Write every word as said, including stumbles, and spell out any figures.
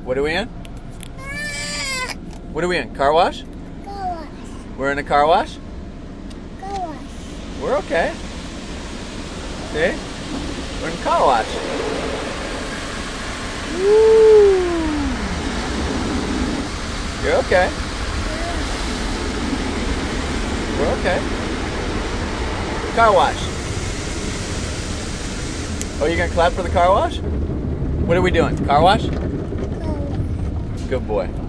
What are we in? What are we in? Car wash? Car wash. We're in a car wash? Car wash. We're okay. See? We're in a car wash. Woo! You're okay. We're okay. Car wash. Oh, you gonna clap for the car wash? What are we doing? Car wash? Car wash. Good boy.